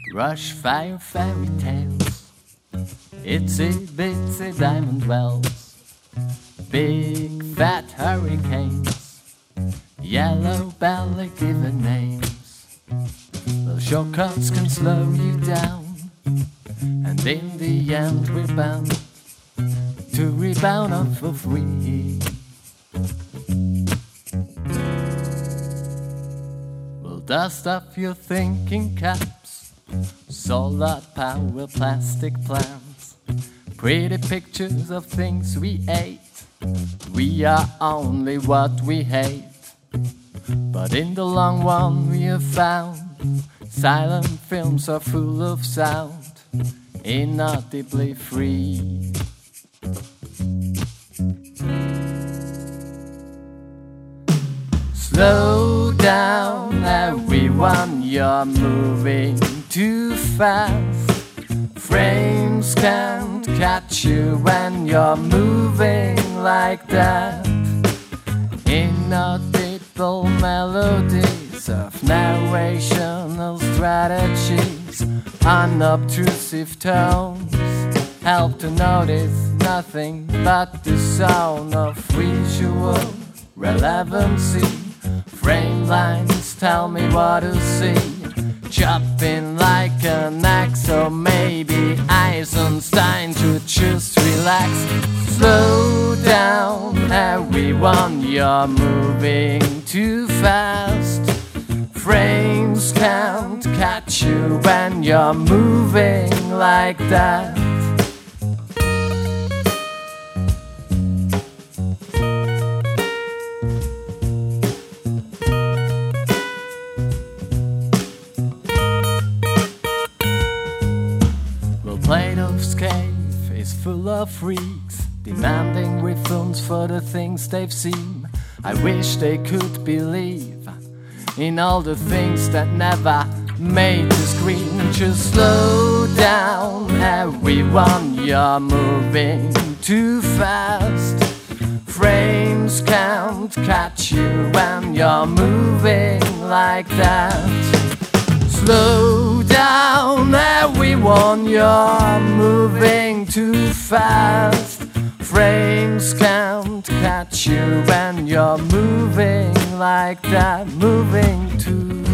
Rush fire fairy tales, itsy bitsy diamond wells, big fat hurricanes, yellow belly given names. Well, shortcuts can slow you down, and in the end we're bound to rebound off of free. Well, dust off your thinking caps, solar power plastic plants, pretty pictures of things we ate. We are only what we hate, but in the long run we have found silent films are full of sound, inaudibly free. Slow down everyone, you're moving too fast. Frames can't catch you when you're moving like that. Inaudible melodies of narrational strategies, unobtrusive tones help to notice nothing but the sound of visual relevancy. Frame lines tell me what to see, chopping like an axe, or maybe Eisenstein should just relax. Slow down everyone, you're moving too fast. Frames can't catch you when you're moving like that. Plato's cave is full of freaks, demanding refunds for the things they've seen. I wish they could believe in all the things that never made the screen. Just slow down everyone, you're moving too fast. Frames can't catch you when you're moving like that. Slow down everyone, you're moving too fast. Frames can't catch you when you're moving like that, moving too